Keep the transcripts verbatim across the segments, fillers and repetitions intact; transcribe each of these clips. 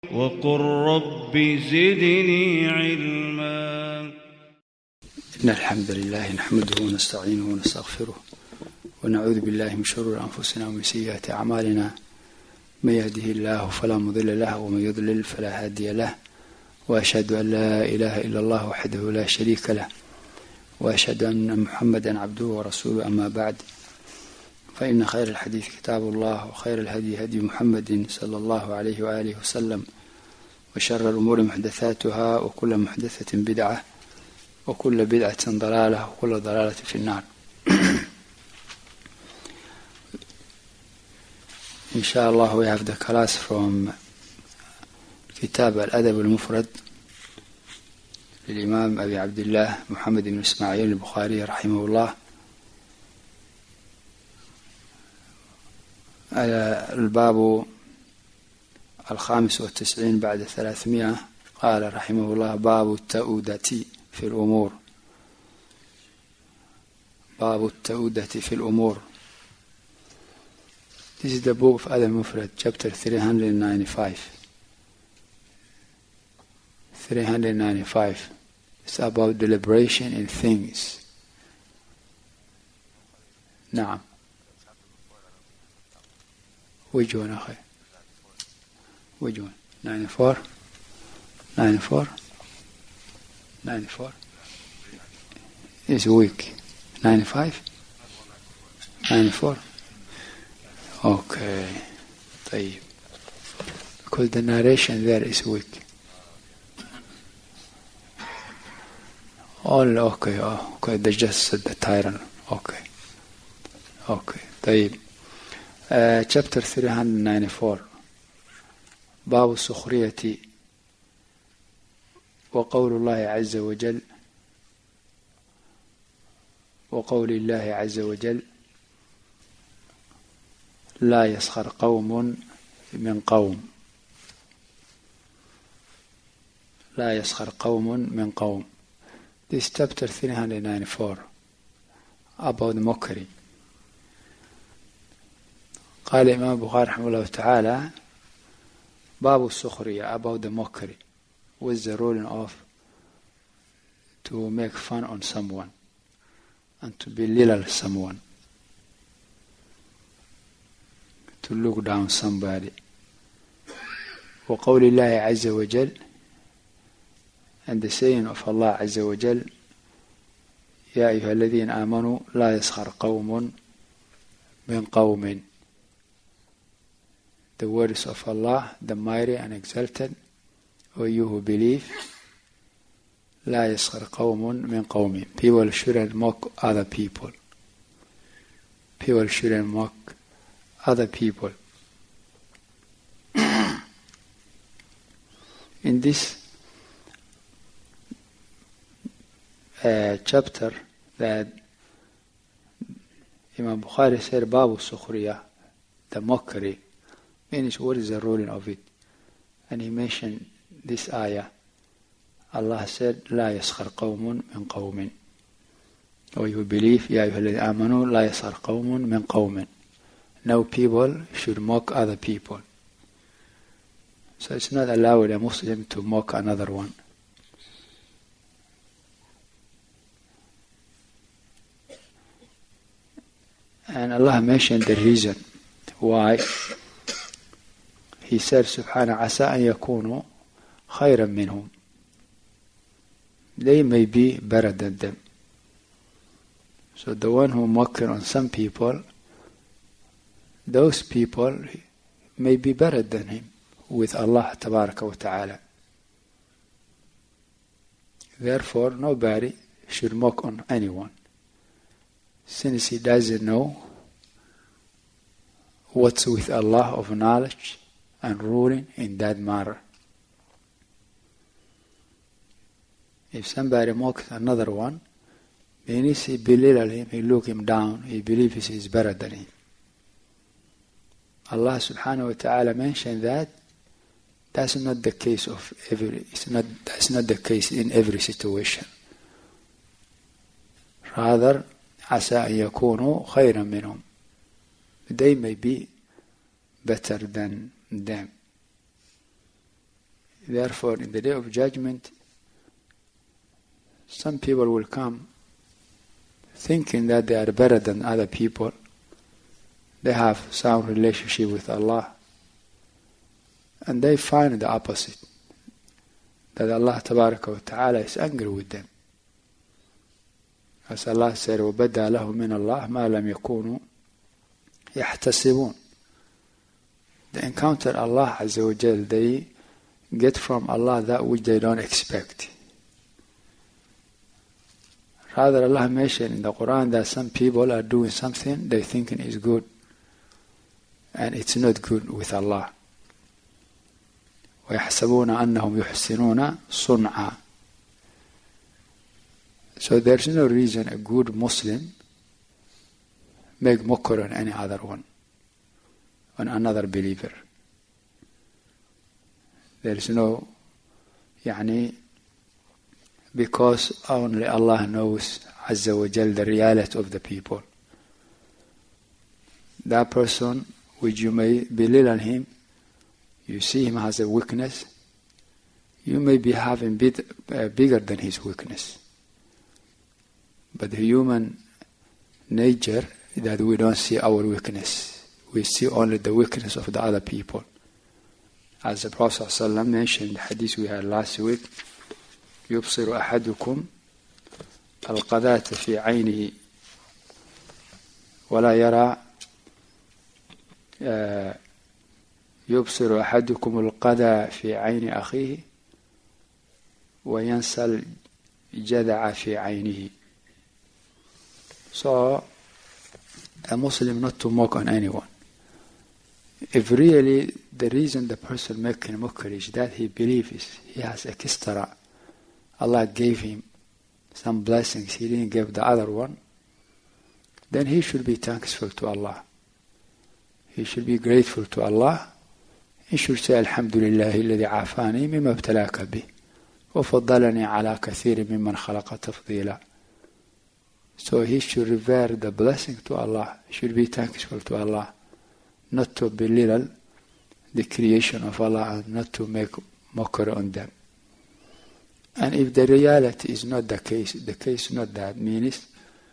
وقل رب زدني علما. إن الحمد لله نحمده ونستعينه ونستغفره ونعوذ بالله من شرور أنفسنا ومن سيئات أعمالنا. من يهده الله فلا مضل له ومن يضلل فلا هادي له، وأشهد أن لا إله إلا الله وحده لا شريك له، وأشهد أن محمدا عبده ورسوله. أما بعد، فإن خير الحديث كتاب الله، وخير الهدي هدي محمد صلى الله عليه وآله وسلم، وشر الأمور محدثاتها، وكل محدثة بدعة، وكل بدعة ضلالة، وكل ضلالة في النار. Inshallah, we have the class from Kitab al-Adab al-Mufrad للإمام أبي عبد الله محمد بن إسماعيل البخاري رحمه الله. الباب الخامس والتسعين بعد ثلاثمائة. قال رحمه الله: باب التؤودة في الأمور. باب التؤودة في الأمور. This is the book of Adab al-Mufrad, chapter three hundred ninety-five. three hundred ninety-five. It's about deliberation in things. نعم. Which one, أخي? Which one? ninety-four? ninety-four? ninety-four? It's weak. ninety-five? ninety-four? Okay. طيب. Because the narration there is weak. All okay. Oh, okay. They just said the title. Okay. Okay. طيب. Uh, chapter three hundred ninety-four. باب السخرية وقول الله عز وجل. وقول الله عز وجل: لا يسخر قوم من قوم. لا يسخر قوم من قوم. This chapter three hundred ninety-four about mockery. قال الإمام البخاري رحمه الله تعالى: باب السخرية, about the mockery, with the ruling of to make fun on someone and to belittle someone, to look down somebody. وقول الله عز وجل, and the saying of Allah عز وجل: يا أيها الذين آمنوا لا يسخر قوم من قوم. The words of Allah, the mighty and exalted: O you who believe, لا يسخر قوم من قوم. People shouldn't mock other people. People shouldn't mock other people. In this uh, chapter that Imam Bukhari said, Babu Sukhriya, the mockery, means what is the ruling of it? And he mentioned this ayah. Allah said, لا يسخر قوم من قوم. Or you believe, يا أيها الذين آمنوا لا يسخر قوم من قوم. No people should mock other people. So it's not allowed a Muslim to mock another one. And Allah mentioned the reason why. He said, سبحانه عسى أن يكونوا خيرا منهم. They may be better than them. So the one who mocking on some people, those people may be better than him with Allah tabaraka wa ta'ala. Therefore, nobody should mock on anyone, since he doesn't know what's with Allah of knowledge and ruling in that matter. If somebody mocks another one, means he belittle him, he look him down, he believes he is better than him. Allah subhanahu wa ta'ala mentioned that that's not the case of every, it's not, that's not the case in every situation. Rather, عسى أن يكونوا خيرا منهم. They may be better than them. Therefore, in the day of judgment, some people will come thinking that they are better than other people. They have sound relationship with Allah. And they find the opposite, that Allah Tabaraka wa Ta'ala is angry with them. As Allah said, وَبَدَى لَهُم مِّنَ اللَّهِ مَا لَمْ يَكُونُوا يَحْتَسِبُونَ. They encounter Allah Azza wa Jal. They get from Allah that which they don't expect. Rather, Allah mentioned in the Quran that some people are doing something they thinking is good, and it's not good with Allah. وَيَحْسَبُونَ أَنَّهُمْ يُحْسِنُونَ صُنْعًا. So there's no reason a good Muslim make mockery on any other one, on another believer. There is no, يعني, because only Allah knows Azza wa Jal the reality of the people. That person which you may belittle him, you see him as a weakness, you may be having bit, uh, bigger than his weakness. But the human nature is that we don't see our weakness. We see only the weakness of the other people. As the Prophet ﷺ mentioned in the hadith we had last week, يبصر أحدكم القذاة في عينه ولا يرى يبصر أحدكم القذى في عين أخيه وينسى الجذع في عينه. So, a Muslim not to mock on anyone. If really the reason the person making mockery is that he believes he has a kistara, Allah gave him some blessings he didn't give the other one, then he should be thankful to Allah. He should be grateful to Allah. He should say, Alhamdulillah الذي عافاني مما ابتلاك به وفضلني على كثير ممن خلق تفضيلا. So he should revere the blessing to Allah. He should be thankful to Allah, not to belittle the creation of Allah and not to make mockery on them. And if the reality is not the case, the case is not that, means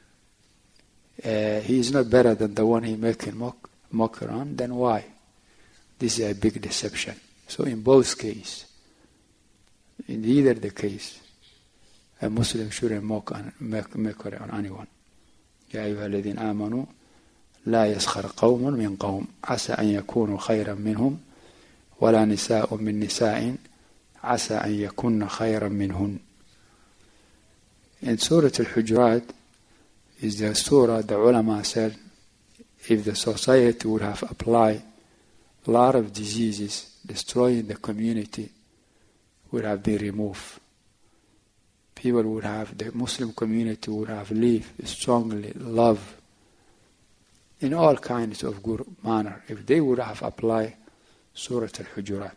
uh, he is not better than the one he making mock, mockery on, then why? This is a big deception. So in both cases, in either the case, a Muslim shouldn't mock on, make mockery on anyone. يا أيها الذين آمنوا لا يسخر قوم من قوم عسى أن يكونوا خيرا منهم ولا نساء من نساء عسى أن يكون خيرا منهن. In Surah Al-Hujurat is the surah the ulama said if the society would have applied a lot of diseases destroying the community would have been removed. People would have, the Muslim community would have lived strongly, love, in all kinds of good manner if they would have applied Surah Al-Hujurat.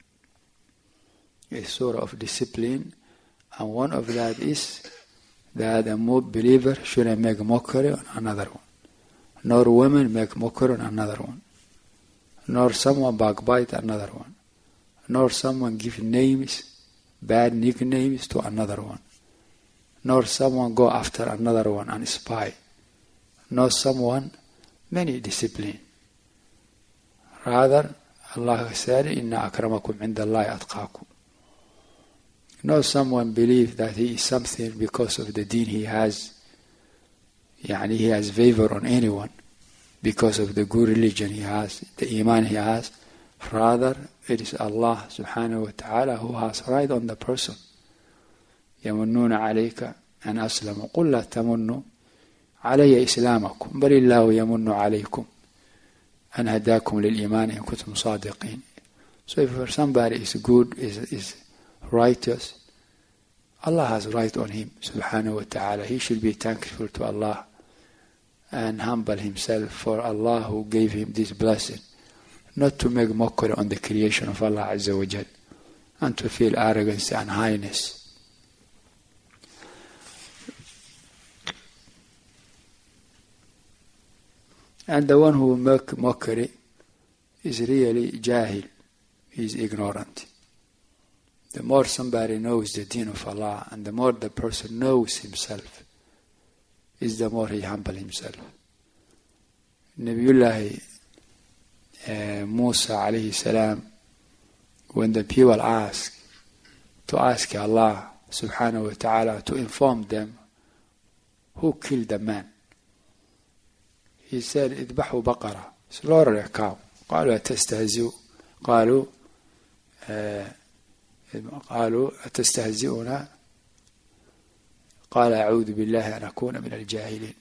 A surah of discipline, and one of that is that a believer shouldn't make mockery on another one, nor women make mockery on another one, nor someone backbite another one, nor someone give names, bad nicknames to another one, nor someone go after another one and spy, nor someone many discipline. Rather, Allah said, Inna akramakum indallahi atqakum. No someone believe that he is something because of the deen he has. Yani he has favor on anyone because of the good religion he has, the iman he has. Rather, it is Allah subhanahu wa ta'ala who has right on the person. يمنون عليك أن أسلموا قل لا تمنوا علي إسلامكم بل الله يمن عليكم أن هداكم للإيمان إن كنتم صادقين. So if somebody is good, is, is righteous, Allah has right on him subhanahu wa ta'ala. He should be thankful to Allah and humble himself for Allah who gave him this blessing, not to make mockery on the creation of Allah Azza wa Jal and to feel arrogance and highness. And the one who make mockery is really jahil, he is ignorant. The more somebody knows the deen of Allah and the more the person knows himself, is the more he humble himself. Nabiullah uh, Musa alayhi salam, when the people ask to ask Allah subhanahu wa ta'ala to inform them who killed the man, he said, اذبحوا بقرة, slaughter a cow. قالوا أتستهزئوا قالوا uh, قالوا أتستهزئون قال أعوذ بالله أن أكون من الجاهلين.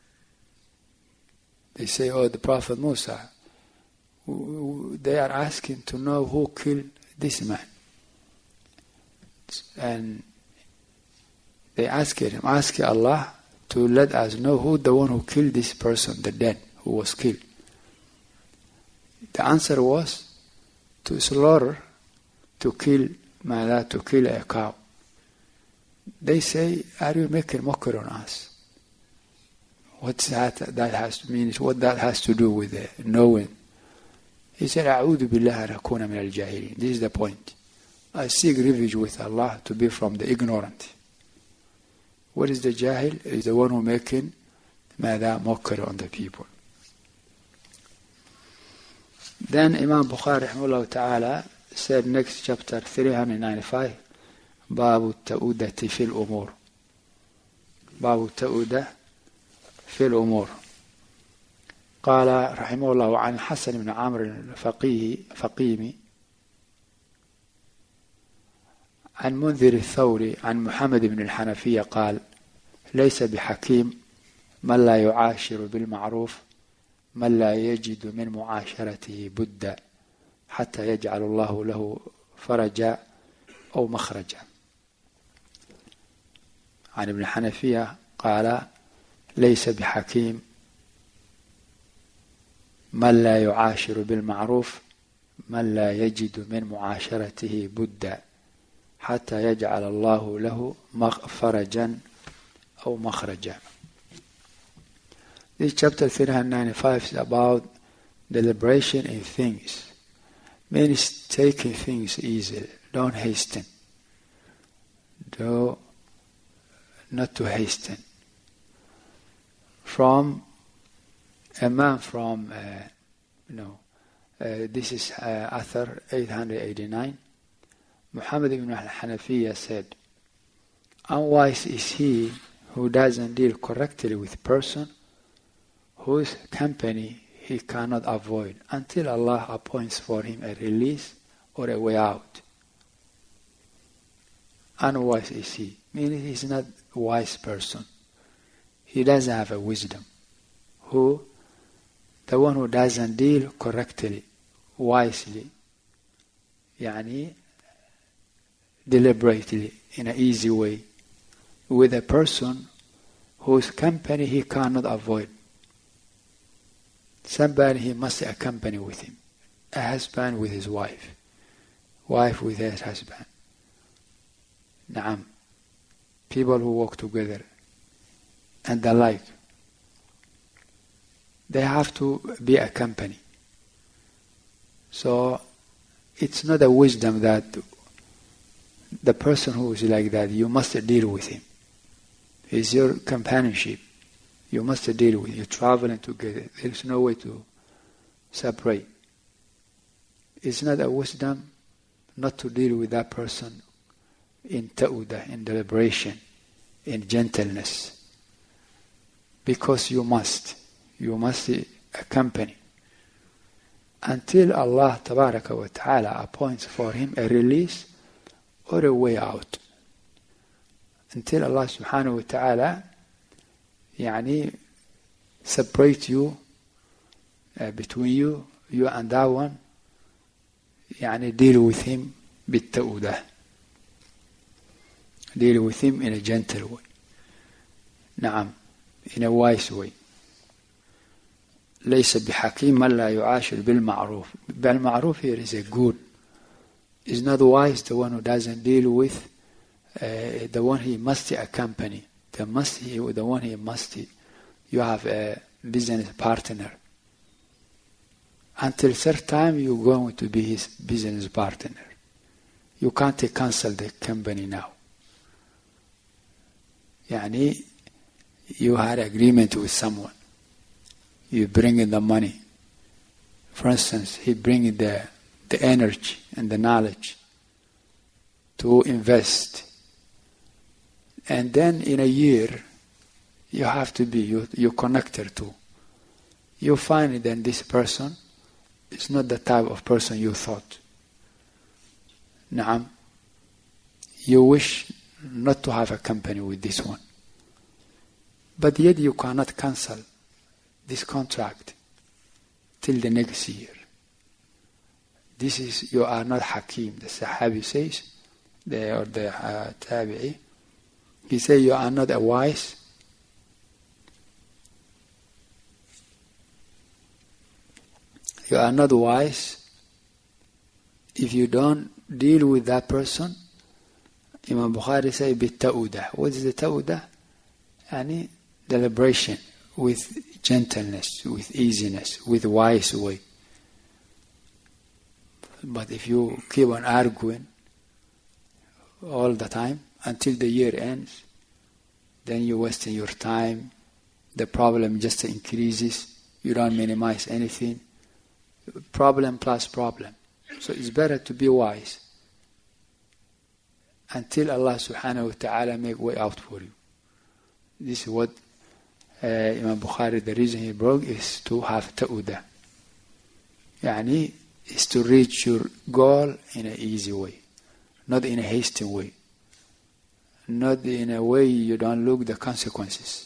They say, oh, the Prophet Musa, they are asking to know who killed this man. And they asked him, ask Allah to let us know who the one who killed this person, the dead, who was killed. The answer was to slaughter, to kill, mala, to kill a cow. They say, are you making mockery on us? What's that? That has to mean, what that has to do with the knowing. He said, أعوذ بالله أن أكون من الجاهلين. This is the point. I seek refuge with Allah to be from the ignorant. What is the jahil? Is the one who making mada, mockery on the people. Then Imam Bukhari rahimahullah ta'ala said next chapter three ninety-five, باب التؤدة في الأمور. باب التؤدة في الأمور. قال رحمه الله عن حسن بن عمرو الفقيه فقيمي عن منذر الثوري عن محمد بن الحنفية قال ليس بحكيم من لا يعاشر بالمعروف من لا يجد من معاشرته بدا حتى يجعل الله له فرجا أو مخرجا. عن ابن الحنفية قال ليس بحكيم من لا يعاشر بالمعروف من لا يجد من معاشرته بدا حتى يجعل الله له فرجا أو مخرجا. This chapter three ninety-five is about deliberation in things. Means taking things easily. Don't hasten. Do not to hasten. From a man from, uh, you know, uh, this is uh, Athar eight eighty-nine. Muhammad ibn al-Hanafiya said, unwise is he who doesn't deal correctly with person whose company he cannot avoid until Allah appoints for him a release or a way out. Unwise is he, meaning he's not a wise person. He doesn't have a wisdom. Who? The one who doesn't deal correctly, wisely, yani deliberately, in an easy way, with a person whose company he cannot avoid. Somebody he must accompany with him. A husband with his wife. Wife with his husband. Naam. People who walk together. And the like. They have to be accompanied. So, it's not a wisdom that the person who is like that, you must deal with him. It's your companionship. You must deal with him. You're traveling together. There's no way to separate. It's not a wisdom not to deal with that person in ta'udah, in deliberation, in gentleness. Because you must. You must accompany. Until Allah tabaraka wa ta'ala appoints for him a release or a way out. Until Allah subhanahu wa ta'ala yani separate you uh, between you, you and that one, yani deal with him بالتأودة. Deal with him in a gentle way. نعم, in a wise way. ليس بحكيم من لا يعاشر بالمعروف. بالمعروف here is a good. Is not wise the one who doesn't deal with uh, the one he must accompany. The must he, the one he must. You have a business partner. Until certain time you're going to be his business partner. you can't cancel the company now. يعني you had agreement with someone. You bring in the money. For instance, he bring the the energy and the knowledge to invest. And then in a year, you have to be, you, you connected to. You find that this person is not the type of person you thought. Naam. You wish not to have a company with this one. But yet you cannot cancel this contract till the next year. This is, you are not Hakim. The Sahabi says, the, or the uh, Tabi'i, he says, you are not a wise. You are not wise if you don't deal with that person. Imam Bukhari says, bitta'udah. What is the ta'udah? Yani deliberation, with gentleness, with easiness, with wise way. But if you keep on arguing all the time until the year ends, then you're wasting your time. The problem just increases. You don't minimize anything. Problem plus problem. So it's better to be wise until Allah subhanahu wa ta'ala make way out for you. This is what uh, Imam Bukhari, the reason he broke is to have ta'udah. Yani is to reach your goal in an easy way, not in a hasty way, not in a way you don't look the consequences.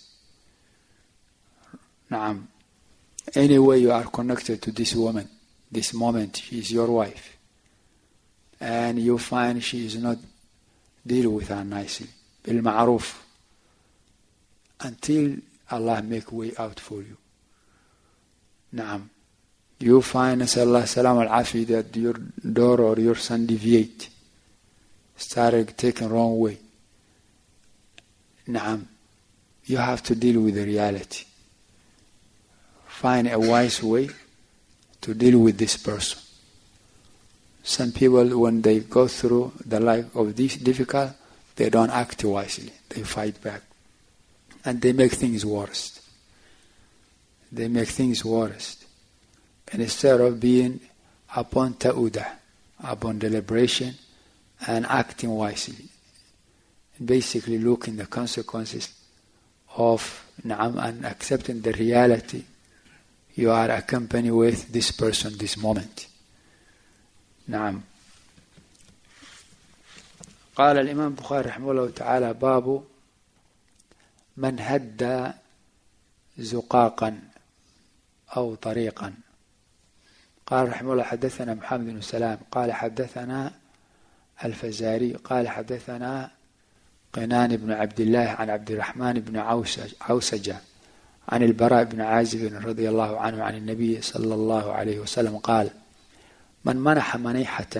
Naam. Anyway, you are connected to this woman, this moment, she is your wife, and you find she is not deal with her nicely, bil ma'ruf, until Allah make way out for you. Naam. You find, Nasallah salam al-afi, that your daughter or your son deviate, started taking wrong way. Naam. You have to deal with the reality. Find a wise way to deal with this person. Some people, when they go through the life of this difficult, they don't act wisely. They fight back. And they make things worse. They make things worse. And instead of being upon ta'udah, upon deliberation, and acting wisely, basically looking the consequences of na'am, and accepting the reality you are accompanied with this person this moment. نعم. قال الإمام البخاري رحمه الله تعالى باب من هدى زقاقا أو طريقا. قال رحمه الله حدثنا محمد بن سلام قال حدثنا الفزاري قال حدثنا قنان بن عبد الله عن عبد الرحمن بن عوسجة عن البراء بن عازب رضي الله عنه عن النبي صلى الله عليه وسلم قال من منح منيحة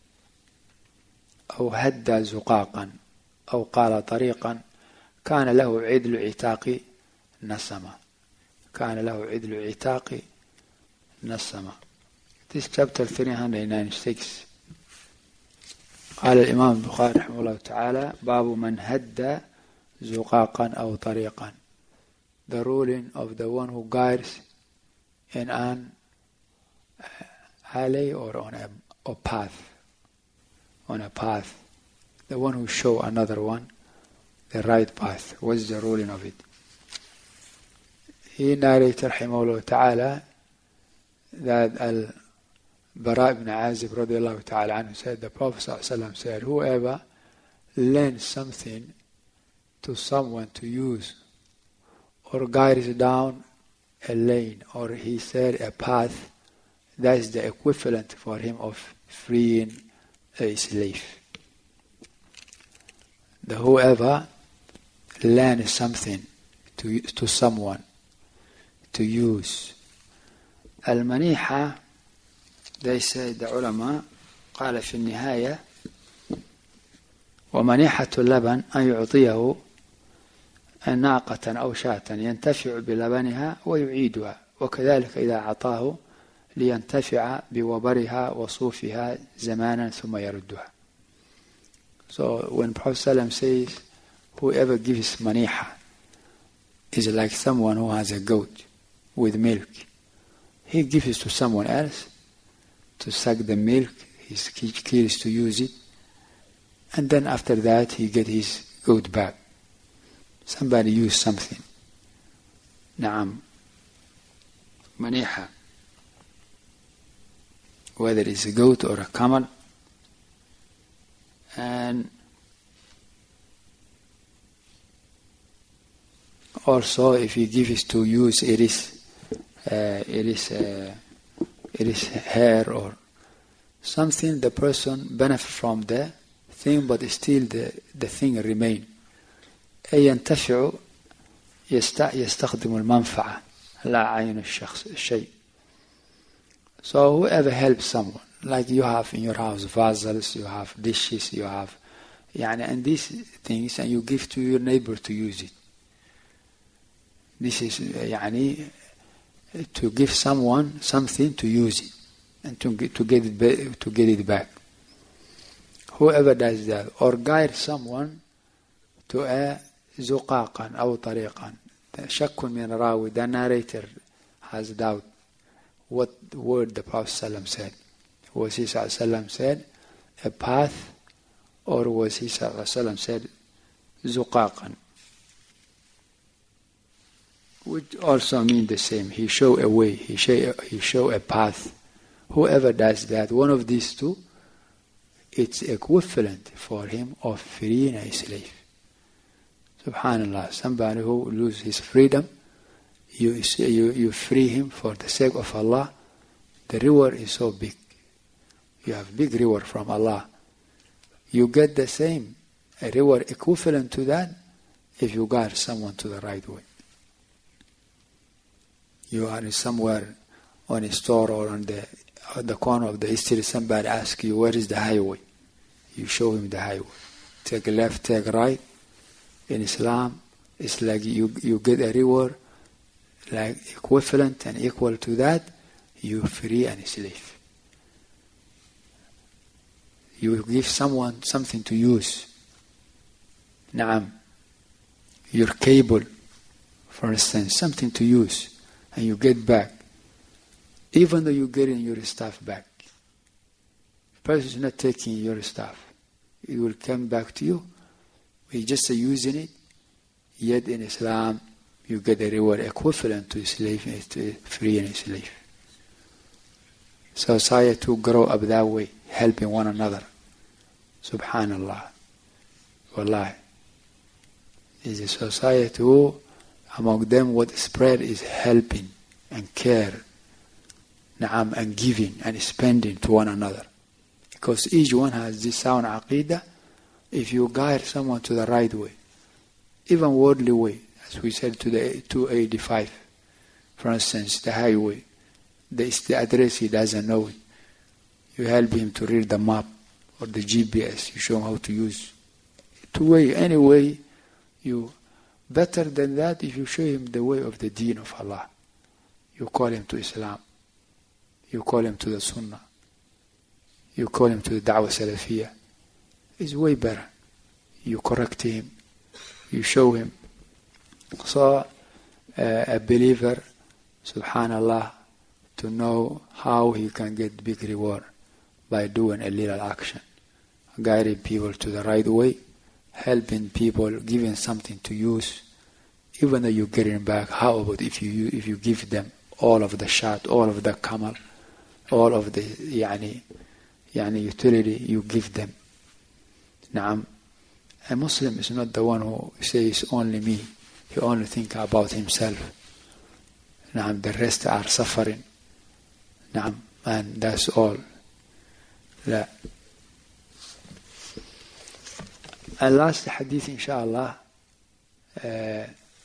أو هدى زقاقا أو قال طريقا كان له عدل عتاق نسمة. كان له عدل عتاق نسمة. This chapter three ninety-six. قال الإمام البخاري رحمه الله تعالى باب من هدى زقاقا أو طريقا. The ruling of the one who guides in an alley or on a, a path, on a path, the one who show another one the right path. What's the ruling of it? He narrated rahimahullah ta'ala that al-Bara ibn Azib radiallahu ta'ala anhu said, the Prophet sallallahu said, whoever lends something to someone to use or guides down a lane, or he said a path, that is the equivalent for him of freeing a slave. The whoever lends something to to someone to use. Al-maniha, they say the ulama, قال في النهاية ومنيحة اللبن أن يعطيه ناقة أو شاة ينتفع بلبنها ويعيدها وكذلك إذا أعطاه لينتفع بوبرها وصوفها زمانا ثم يردها. So when Prophet ﷺ says, whoever gives maniha is like someone who has a goat with milk. He gives it to someone else to suck the milk, he's curious to use it, and then after that he get his goat back. Somebody used something. Naam. Maniha. Whether it's a goat or a camel. And also if you give it to use, it is, uh, it is, uh, it is hair or something, the person benefit from the thing, but still the, the thing remain. أي ينتفع يستخدم المنفعة لا عين الشخص الشيء. So whoever helps someone, like you have in your house vases, you have dishes, you have يعني, and these things, and you give to your neighbor to use it. This is يعني, to give someone something to use it and to get, to get it back, to get it back. Whoever does that, or guide someone to a زقاقا أو طريقا. شك من راوي, the narrator has doubt what word the Prophet ﷺ said. Was he ﷺ said a path, or was he ﷺ said زقاقا, which also mean the same. He show a way, he show, he show a path. Whoever does that, one of these two, it's equivalent for him of freeing a slave. Subhanallah, somebody who loses his freedom, you, you, you free him for the sake of Allah. The reward is so big. You have big reward from Allah. You get the same a reward equivalent to that if you guide someone to the right way. You are somewhere on a store or on the, on the corner of the street, somebody asks you, where is the highway? You show him the highway. Take left, take right. In Islam, it's like you, you get a reward like equivalent and equal to that, you free a slave. You give someone something to use. Naam. Your cable, for instance, something to use, and you get back. Even though you get in your stuff back. The person is not taking your stuff. It will come back to you. We're just using it, yet in Islam you get a reward equivalent to a slave, to freeing a slave. Society to grow up that way, helping one another. Subhanallah. Wallahi. Is a society who, among them, what spread is helping and care, na'am, and giving and spending to one another. Because each one has this sound aqidah. If you guide someone to the right way, even worldly way, as we said to the two eighty-five, for instance, the highway, the, the address he doesn't know it. You help him to read the map or the G P S. You show him how to use two way, any way. You better than that if you show him the way of the Deen of Allah. You call him to Islam. You call him to the Sunnah. You call him to the Da'wah Salafiyah. It's way better. You correct him. You show him. So uh, a believer, subhanallah, to know how he can get big reward by doing a little action, guiding people to the right way, helping people, giving something to use, even though you get it back. How about if you if you give them all of the shat, all of the camel, all of the yani, yani utility, you give them. Naam. A Muslim is not the one who says only me. He only think about himself. Naam. The rest are suffering. Naam. And that's all. La. And last hadith inshallah. Uh,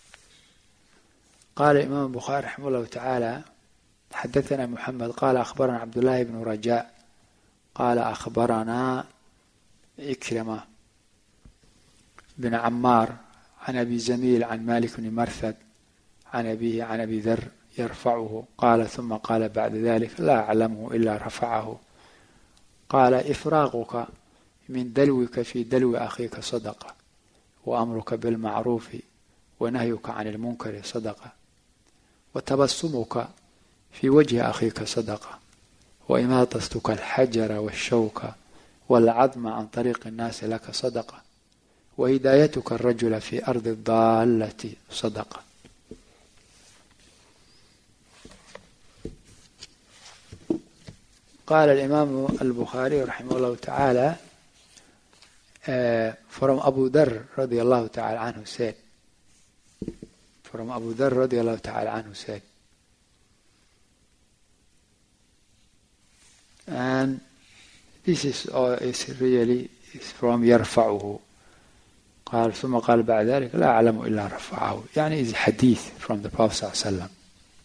قال الإمام البخاري رحمه الله تعالى حدثنا محمد قال أخبرنا عبد الله بن رجاء قال أخبرنا إكرمة بن عمار عن أبي زميل عن مالك بن مرثد عن أبيه عن أبي ذر يرفعه قال ثم قال بعد ذلك لا أعلمه إلا رفعه قال إفراغك من دلوك في دلو أخيك صدقة وأمرك بالمعروف ونهيك عن المنكر صدقة وتبسمك في وجه أخيك صدقة وإماطتك الحجر والشوك والعظم عن طريق الناس لك صدقة وهدايتك الرجل في أرض الضالة صدقة. قال الإمام البخاري رحمه الله تعالى uh, from Abu Dharr radiallahu ta'ala anhu said from Abu Dharr radiallahu ta'ala anhu said and this is, uh, is really is from يرفعه قال ثم قال بعد ذلك لا أعلم إلا رفعه يعني is hadith from the Prophet صلى الله عليه وسلم.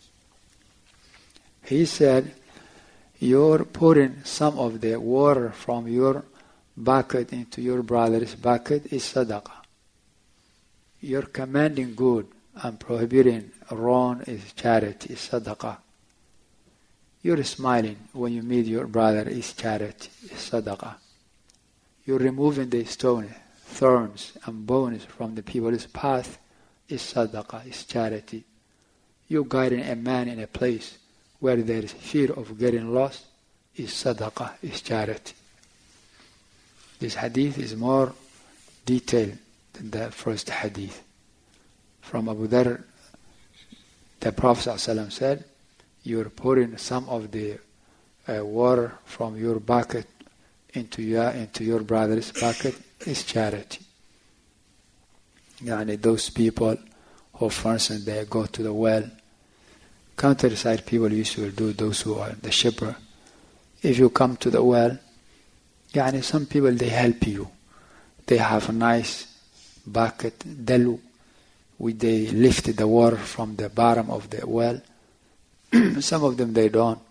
He said you're pouring some of the water from your bucket into your brother's bucket is sadaqah. You're commanding good and prohibiting wrong is charity, is sadaqah. You're smiling when you meet your brother is charity, is sadaqah. You're removing the stone, thorns and bones from the people's path is sadaqah, is charity. You're guiding a man in a place where there is fear of getting lost is sadaqah, is charity. This hadith is more detailed than the first hadith. From Abu Dharr, the Prophet ﷺ said, you're pouring some of the uh, water from your bucket into your, into your brother's bucket is charity. Yani those people who, for instance, they go to the well, countryside people usually do, those who are the shipper. If you come to the well, yani some people they help you. They have a nice bucket, dalu, which they lift the water from the bottom of the well. Some of them they don't.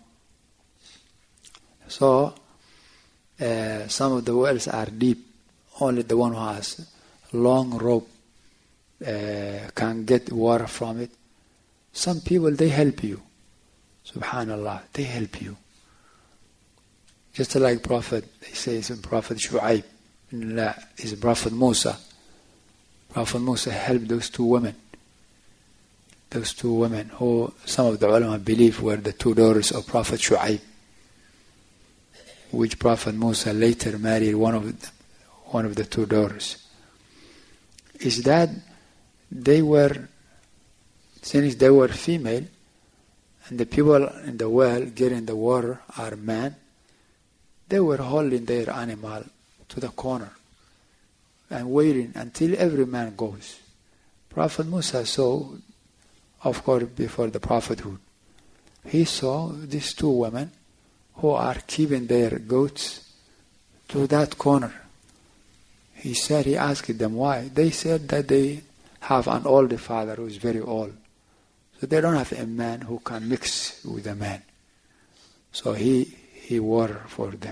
So uh, some of the wells are deep. Only the one who has long rope uh, can get water from it. Some people, they help you. Subhanallah, they help you. Just like Prophet, they say it's Prophet Shu'aib. La, it's Prophet Musa. Prophet Musa helped those two women. Those two women who some of the ulama believe were the two daughters of Prophet Shu'aib, which Prophet Musa later married one of them, one of the two daughters. Is that they were, since they were female, and the people in the well getting the water are men, they were holding their animal to the corner and waiting until every man goes. Prophet Musa saw, of course, before the prophethood, he saw these two women who are keeping their goats to that corner. He said, he asked them why. They said that they have an older father who is very old. So they don't have a man who can mix with a man. So he, he water for them.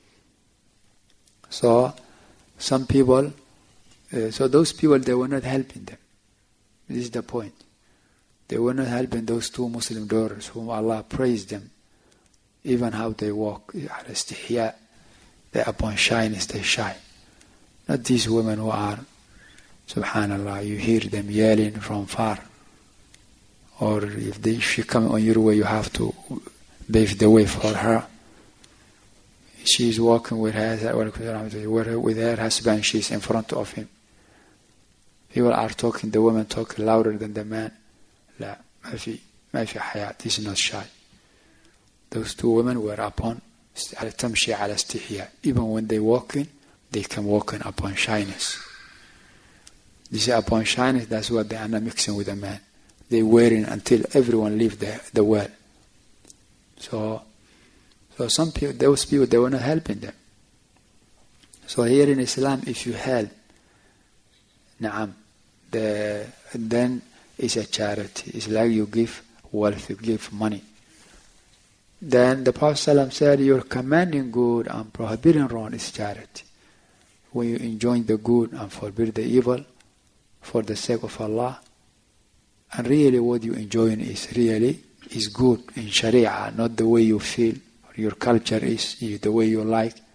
So some people, uh, so those people, they were not helping them. This is the point. They were not helping those two Muslim daughters whom Allah praised them. Even how they walk, al-istihya, they upon shyness, they shy. Not these women who are, subhanallah, you hear them yelling from far. Or if, they, if she comes on your way, you have to pave the way for her. She is walking with her, with her husband, she is in front of him. People are talking, the women talk louder than the man. لا, ما في, ما في حياة. This is not shy. Those two women were upon تمشي على استحياء. Even when they walking, they can walk in upon shyness. This is upon shyness, that's what they are not mixing with a man. They waiting until everyone leave the, the well. So, so some people, those people, they were not helping them. So here in Islam, if you help, na'am, the, then it's a charity. It's like you give wealth, you give money. Then the Prophet ﷺ said, you're commanding good and prohibiting wrong is charity. When you enjoy the good and forbid the evil for the sake of Allah, and really what you enjoying is really is good in Sharia, not the way you feel or your culture is, the way you like.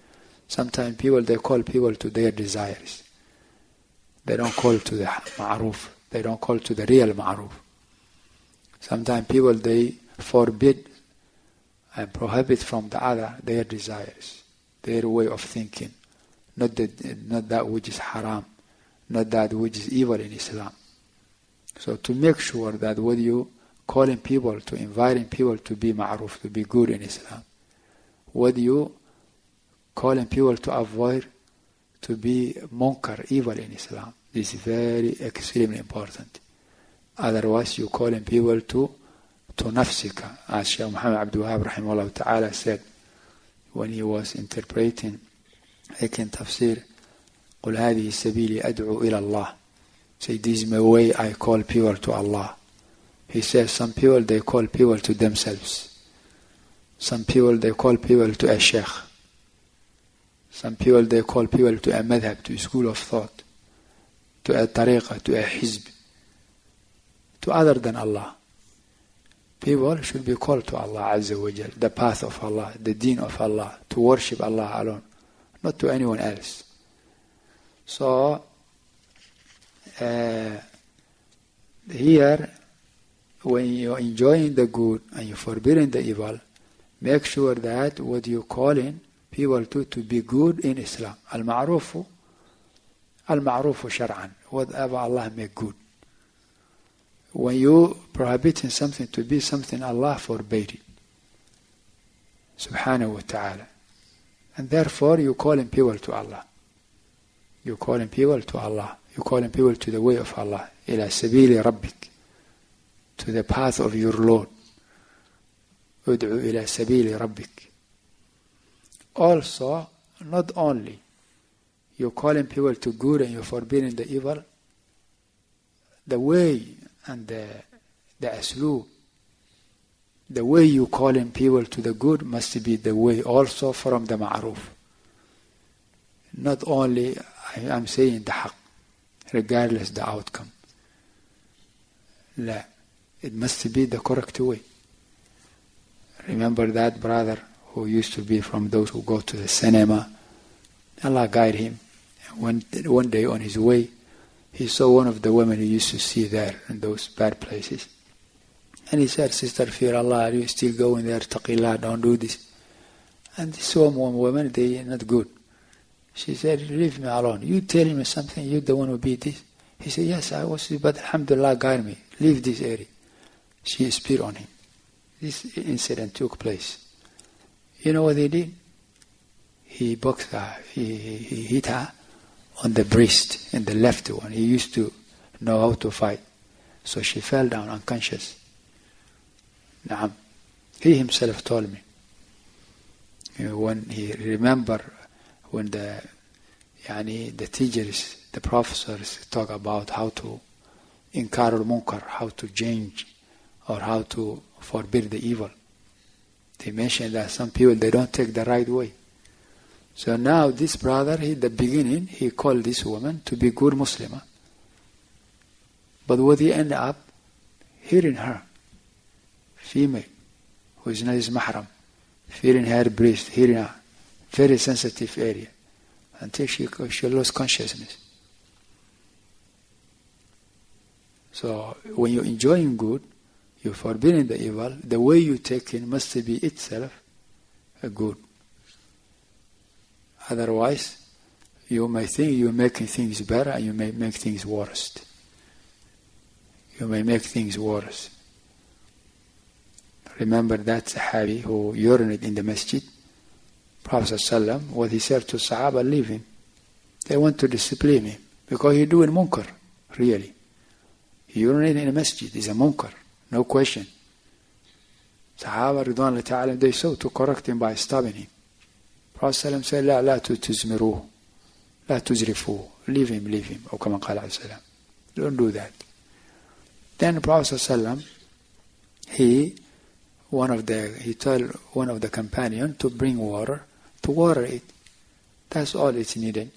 Sometimes people, they call people to their desires. They don't call to the ma'ruf. They don't call to the real ma'ruf. Sometimes people, they forbid and prohibit from the other their desires, their way of thinking. Not that, not that which is haram, not that which is evil in Islam. So to make sure that when you calling people, to inviting people to be ma'ruf, to be good in Islam, when you calling people to avoid to be munkar, evil in Islam, this is very extremely important. Otherwise you calling people to to nafsika, as Shaykh Muhammad Abdul Wahab rahimahullah ta'ala said when he was interpreting in tafsir, قُلْ هَذِهِ سَبِيلِ أَدْعُو إِلَى اللَّهِ. Say, this is my way, I call people to Allah. He says some people, they call people to themselves. Some people, they call people to a sheikh. Some people, they call people to a madhab, to a school of thought, to a tariqah, to a hizb, to other than Allah. People should be called to Allah Azza wa Jal, the path of Allah, the deen of Allah, to worship Allah alone, not to anyone else. So, uh, here, when you're enjoying the good and you're forbidding the evil, make sure that what you're calling people to, to be good in Islam. Al-ma'rufu, al-ma'rufu shar'an, whatever Allah make good. When you prohibiting something to be something Allah forbade it, subhanahu wa ta'ala. And therefore you're calling people to Allah. You're calling people to Allah. You're calling people to the way of Allah. Ila sabili rabbik, to the path of your Lord. Ud'u ila sabili rabbik. Also, not only you're calling people to good and you're forbidding the evil, the way and the, the asloob, the way you calling people to the good must be the way also from the ma'ruf. Not only I am saying the haqq, regardless the outcome. La, it must be the correct way. Remember that brother who used to be from those who go to the cinema. Allah guide him. One, one day on his way, he saw one of the women he used to see there in those bad places. And he said, Sister, fear Allah, are you still going there? Taqillah, don't do this. And this one woman, they are not good. She said, leave me alone. You telling me something, you the one who be this. He said, yes, I was, but alhamdulillah, guide me. Leave this area. She spit on him. This incident took place. You know what they did? He boxed her, he, he, he hit her on the breast, in the left one. He used to know how to fight. So she fell down unconscious. Naam. He himself told me. You know, when he remember when the yani, the teachers, the professors talk about how to inkar al-munkar, how to change or how to forbid the evil. They mentioned that some people, they don't take the right way. So now this brother, he, at the beginning, he called this woman to be good Muslimah. But what he ended up hearing her, female, who is not his mahram, feeling her breast, hearing her, very sensitive area, until she, she lost consciousness. So when you're enjoying good, you're forbidding the evil, the way you take it must be itself a good. Otherwise, you may think you're making things better and you may make things worse. You may make things worse. Remember that Sahabi who urinated in the masjid? Prophet ﷺ, what he said to Sahaba, leave him. They want to discipline him because he's doing munkar, really. He urinated in the masjid, he's a munkar, no question. Sahaba, Ridwan ta'ala, they sought to correct him by stopping him. Prophet ﷺ said, لا لا تزمروه لا تزرفوه, leave him, leave him. Or كما قال عليه السلام, don't do that. Then the Prophet ﷺ, he one of the he told one of the companions to bring water, to water it. That's all it's needed.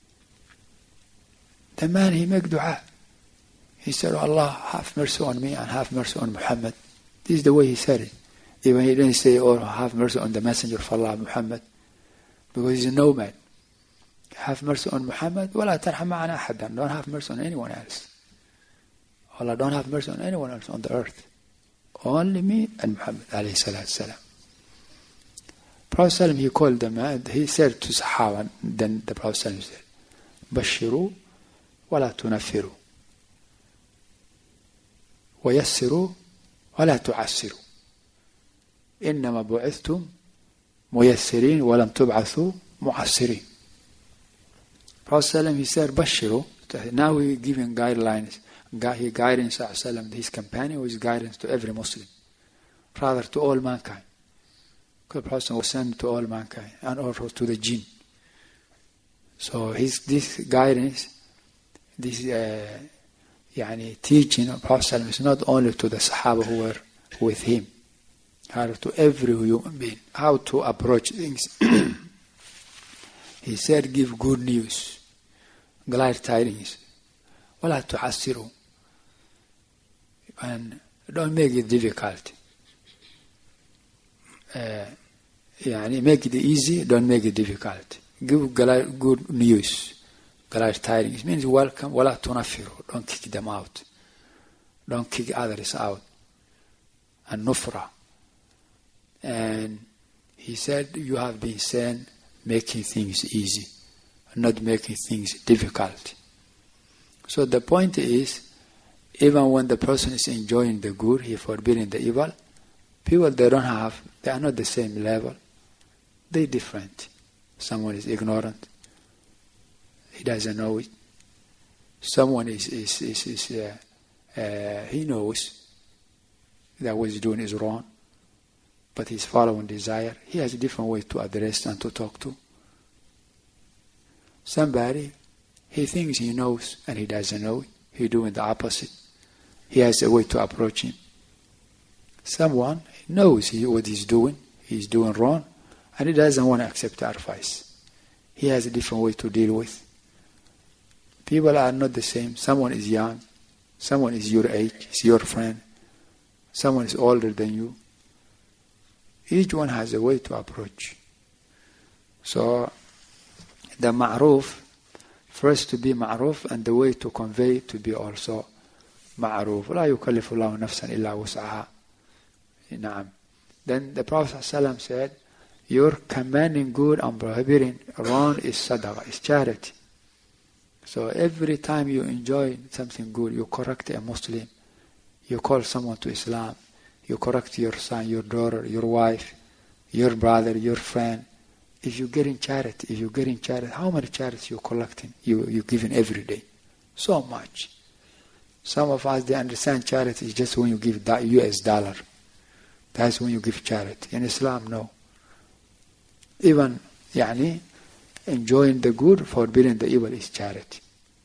The man, he make dua. He said, Allah, have mercy on me and have mercy on Muhammad. This is the way he said it. Even he didn't say, oh, have mercy on the messenger of Allah, Muhammad. Because he's a nomad. have mercy on Muhammad. ولا ترحم معنا أحدا. Don't have mercy on anyone else. Allah, don't have mercy on anyone else on the earth. Only me and Muhammad alayhi salatu salam. Prophet he called them, uh, he said to Sahaba, then the Prophet said, Bashiru wala tunafiru. ويسروا ولا تعسروا إنما بعثتم ميسرين ولم تبعثوا معسرين. Prophet he said, Bashiru. Now we giving guidelines. He guidance his companion was guidance to every Muslim, rather to all mankind. Because the Prophet was sent to all mankind and also to the jinn. So his this guidance, this uh, yani teaching of Prophet is not only to the Sahaba who were with him, rather to every human being, how to approach things. He said, give good news, glad tidings, ولا تعسروا, and don't make it difficult. Uh, يعني make it easy, don't make it difficult. Give good news, glad tidings. Means welcome, ولا تنفروا, don't kick them out, don't kick others out. And nufra. And he said, you have been sent making things easy, not making things difficult. So the point is, even when the person is enjoying the good, he forbidding the evil, people they don't have, they are not the same level. They're different. Someone is ignorant. He doesn't know it. Someone is, is, is, is uh, uh, he knows that what he's doing is wrong, but he's following desire. He has a different way to address and to talk to. Somebody, he thinks he knows and he doesn't know it. He's doing the opposite. He has a way to approach him. Someone knows he, what he's doing, he's doing wrong, and he doesn't want to accept the advice. He has a different way to deal with. People are not the same. Someone is young, someone is your age, is your friend, someone is older than you. Each one has a way to approach. So, the ma'ruf, first to be ma'ruf, and the way to convey to be also ma'ruf. لا يكلف الله نفسا إلا وسعها. نعم. Then the Prophet ﷺ said, your commanding good and prohibiting wrong is sadaqah, is charity. So every time you enjoy something good, you correct a Muslim, you call someone to Islam, you correct your son, your daughter, your wife, your brother, your friend. If you get in charity, if you get in charity, how many charities you collecting, you you giving every day? So much. Some of us, they understand charity is just when you give that U S dollar. That's when you give charity. In Islam, no. Even, yani, enjoying the good, forbidding the evil is charity.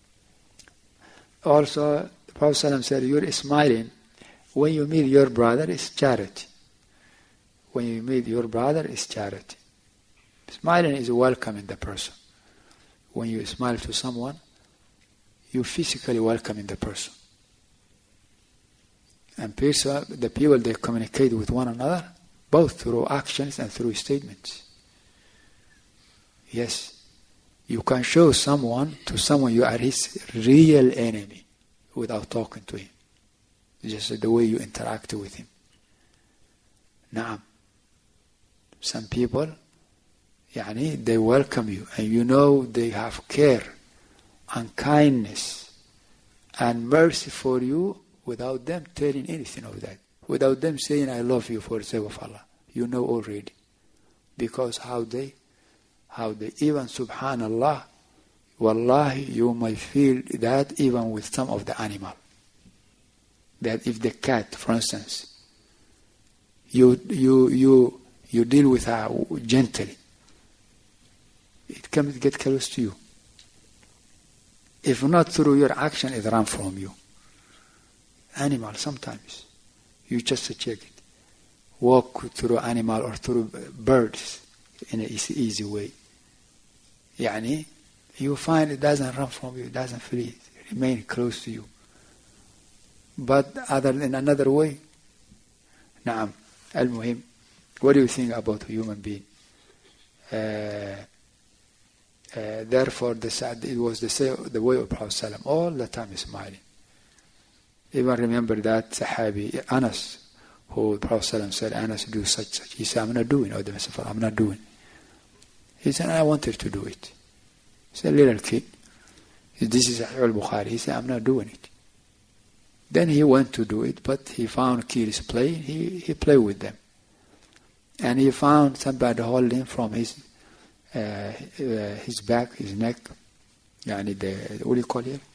Also, the Prophet ﷺ said, you're smiling. When you meet your brother, it's charity. When you meet your brother, it's charity. Smiling is welcoming the person. When you smile to someone, you physically welcoming the person. And people, the people, they communicate with one another, both through actions and through statements. Yes, you can show someone to someone you are his real enemy without talking to him. Just the way you interact with him. Naam. Some people, yani, they welcome you, and you know they have care and kindness and mercy for you without them telling anything of that. Without them saying, I love you for the sake of Allah. You know already. Because how they, how they, even subhanallah, wallahi, you might feel that even with some of the animal. That if the cat, for instance, you, you, you, you deal with her gently, it can get close to you. If not through your action, it runs from you. Animal, sometimes, you just check it. Walk through animal or through birds in an easy, easy way. Yani, you find it doesn't run from you, it doesn't flee, it remains close to you. But other in another way, Naam, al-muhim, what do you think about a human being? Uh, Uh, therefore, the, it was the, the way of Prophet ﷺ, all the time smiling. Even remember that Sahabi, Anas, who the Prophet ﷺ said, Anas, do such, such. He said, I'm not doing it. Oh, I'm not doing it. He said, I wanted to do it. He said, little kid. This is Sahih al-Bukhari. He said, I'm not doing it. Then he went to do it, but he found kids playing. He, he played with them. And he found somebody holding from his uh, uh, his back, his neck. Yani the, what do you call it?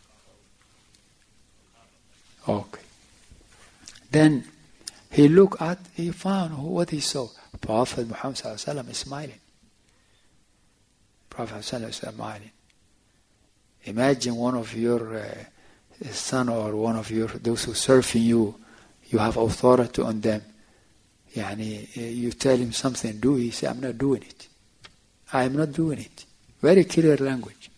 Okay. Then he looked at, he found what he saw. Prophet Muhammad sallallahu alaihi wasallam is smiling. Prophet sallallahu alaihi wasallam is smiling. Imagine one of your uh, son or one of your those who serving you, you have authority on them. Yani, you tell him something, do, he say, I'm not doing it. I am not doing it. Very clear language.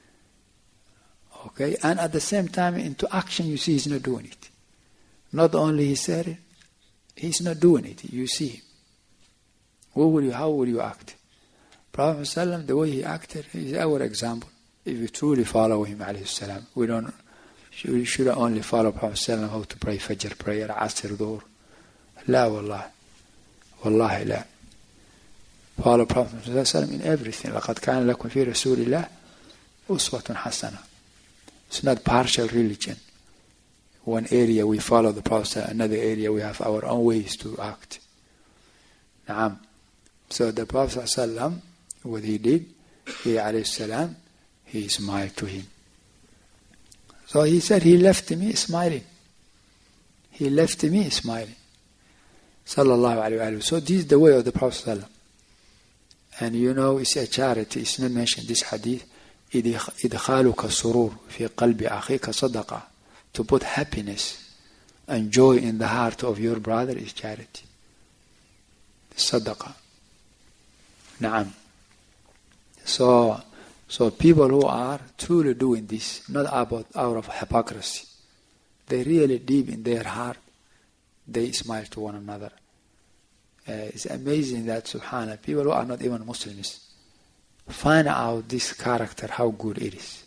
Okay, and at the same time, into action, you see he's not doing it. Not only he said it, he's not doing it. You see, what will you? How will you act? Prophet ﷺ, the way he acted, is our example. If we truly follow him, alayhi salam, we don't. We should only follow Prophet ﷺ how to pray Fajr prayer, Asr, Dhuhr. La wallah, wallahi la. Follow Prophet ﷺ in everything. لقد كان لكم في رسول الله أسوة حسنة. It's not partial religion. One area we follow the Prophet, another area we have our own ways to act. Naam. So the Prophet ﷺ, what he did, he alayhi salam, he smiled to him. So he said, he left me smiling. He left me smiling. Sallallahu alayhi wa sallam. So this is the way of the Prophet ﷺ. And you know, it's a charity. It's not mentioned this hadith. إدخالك السرور في قلب أخيك صدقة. To put happiness and joy in the heart of your brother is charity. Sadaqah. Naam. So, so people who are truly doing this, not about out of hypocrisy, they really deep in their heart, they smile to one another. Uh, it's amazing that, subhanAllah, people who are not even Muslims find out this character, how good it is.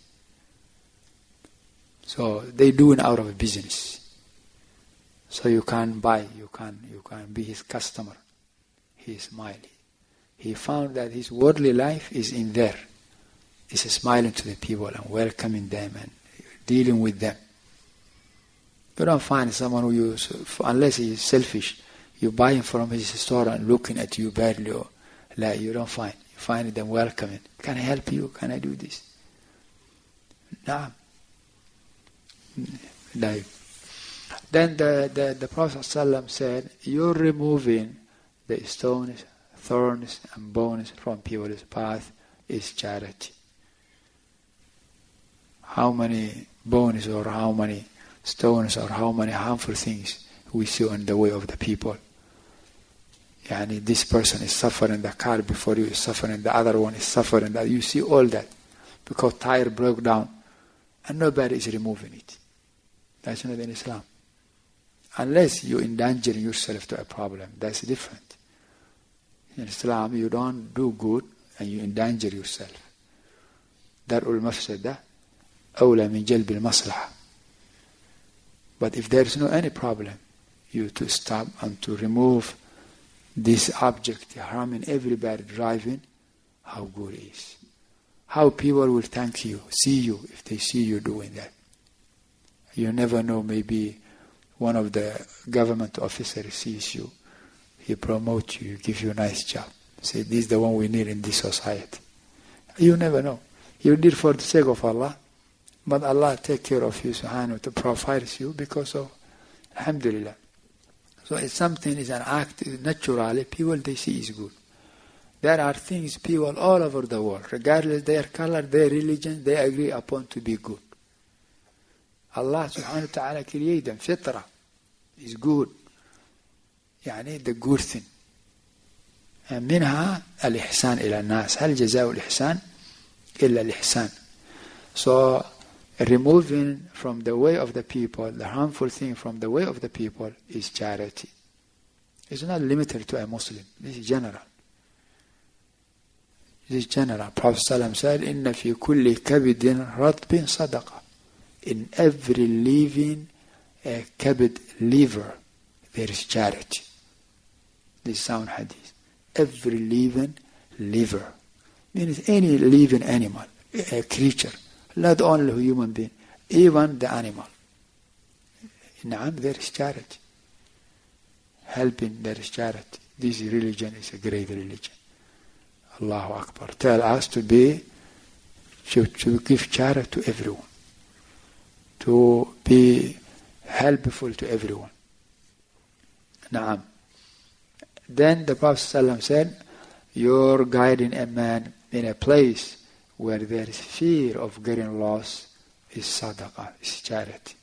So they do it out of a business. So you can buy, you can you can be his customer. He is smiling. He found that his worldly life is in there. He's smiling to the people and welcoming them and dealing with them. You don't find someone who you, unless he is selfish, you buy him from his store and looking at you badly, or like, you don't find. You find them welcoming. Can I help you? Can I do this? No. Like, then the, the, the Prophet ﷺ said, you're removing the stones, thorns, and bones from people's path is charity. How many bones or how many stones or how many harmful things we see on the way of the people. Yani this person is suffering, the car before you is suffering, the other one is suffering, that you see all that because tire broke down and nobody is removing it. That's not in Islam. Unless you endanger yourself to a problem, that's different. In Islam, you don't do good and you endanger yourself. Dar'ul mafsada awla min jalbil maslaha. But if there is no any problem, you to stop and to remove this object harming everybody driving, how good it is. How people will thank you, see you, if they see you doing that. You never know, maybe one of the government officers sees you, he promotes you, give you a nice job. Say, this is the one we need in this society. You never know. You did for the sake of Allah, but Allah take care of you, subhanahu, to provide you because of, alhamdulillah. So it's something, is an act, naturally, people they see is good. There are things people all over the world, regardless their color, their religion, they agree upon to be good. Allah subhanahu wa ta'ala created them, fitra is good. يعني the good thing. منها الإحسان إلى الناس. هل جزاء الإحسان إلا الإحسان. So removing from the way of the people, the harmful thing from the way of the people is charity. It's not limited to a Muslim. This is general. This is general. Prophet ﷺ said, إِنَّ فِي كُلِّ كَبِدٍ رَطْبٍ صَدَقَةٍ. In every living uh, kabid, liver, there is charity. This sound hadith. Every living liver. Means any living animal, a creature, not only human being, even the animal. Naam, there is charity. Helping, there is charity. This religion is a great religion. Allahu Akbar. Tell us to be, to, to give charity to everyone. To be helpful to everyone. Naam. Then the Prophet ﷺ said, you're guiding a man in a place where there is fear of getting lost is sadaqah, is charity.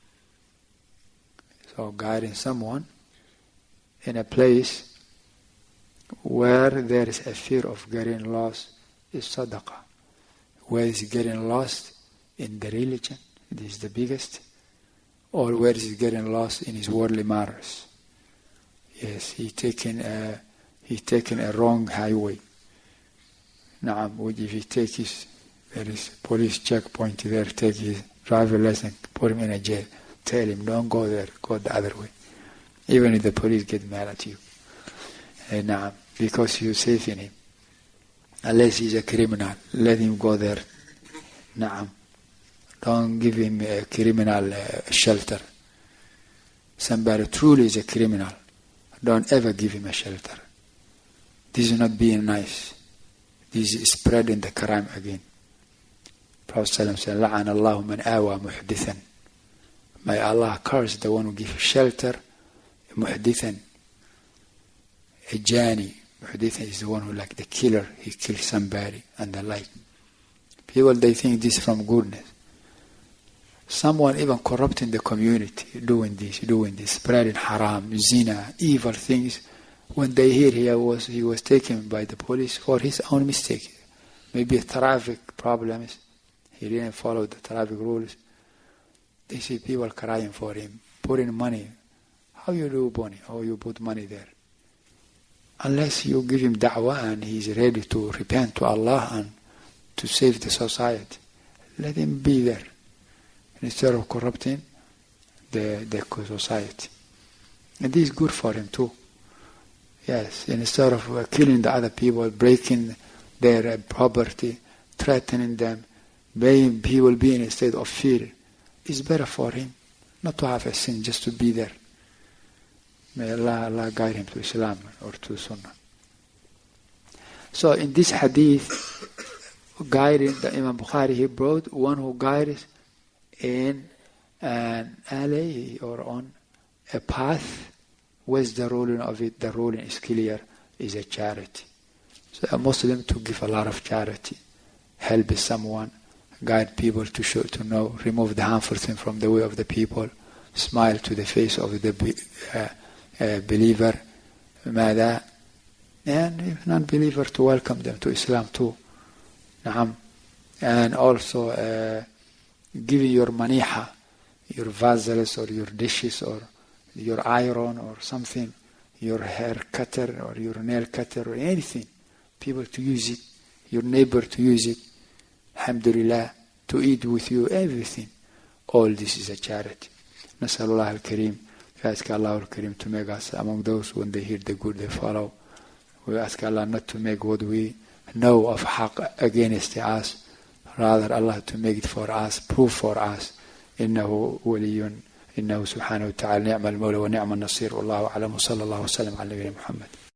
So guiding someone in a place where there is a fear of getting lost is sadaqah. Where is getting lost in the religion, this is the biggest, or where is getting lost in his worldly matters. Yes, he taken a he taken a wrong highway. Naam, if he take his, there is police checkpoint there, take his driver license, put him in a jail, tell him don't go there, go the other way. Even if the police get mad at you. And, naam, because you're saving him. Unless he's a criminal, let him go there. Naam. Don't give him a criminal uh, shelter. Somebody truly is a criminal. Don't ever give him a shelter. This is not being nice. This is spreading the crime again. Prophet ﷺ said, لَعَنَ اللَّهُ مَنْ آوَى مُحْدِثًا. May Allah curse the one who gives shelter, muhdithan. A jani. Muhdithan is the one who, like the killer, he kills somebody and the like. People, they think this is from goodness. Someone even corrupting the community, doing this, doing this, spreading haram, zina, evil things. When they hear he was he was taken by the police for his own mistake, maybe a traffic problems, he didn't follow the traffic rules. They see people crying for him, putting money. How you do money? How you put money there? Unless you give him da'wah and he's ready to repent to Allah and to save the society, let him be there instead of corrupting the the society. And this is good for him too. Yes, instead of uh, killing the other people, breaking their uh, property, threatening them, making people be in a state of fear, it's better for him not to have a sin, just to be there. May Allah, Allah guide him to Islam or to Sunnah. So in this hadith, guiding the Imam Bukhari, he brought one who guides in an alley or on a path. What's the ruling of it? The ruling is clear, is a charity. So a Muslim to give a lot of charity, help someone, guide people to show, to know, remove the harmful thing from the way of the people, smile to the face of the uh, uh, believer, mada, and if non-believer to welcome them to Islam too. Naam. And also uh, giving your maniha, your vases or your dishes or your iron or something, your hair cutter or your nail cutter or anything, people to use it, your neighbor to use it, alhamdulillah, to eat with you, everything. All this is a charity. Nasalullah al-Kareem. We ask Allah al-Kareem to make us among those when they hear the good they follow. We ask Allah not to make what we know of haqq against us, rather Allah to make it for us, prove for us. إنه ولي إنه سبحانه وتعالى نعم المولى ونعم النصير والله أعلم وصلى الله وسلم على نبينا محمد.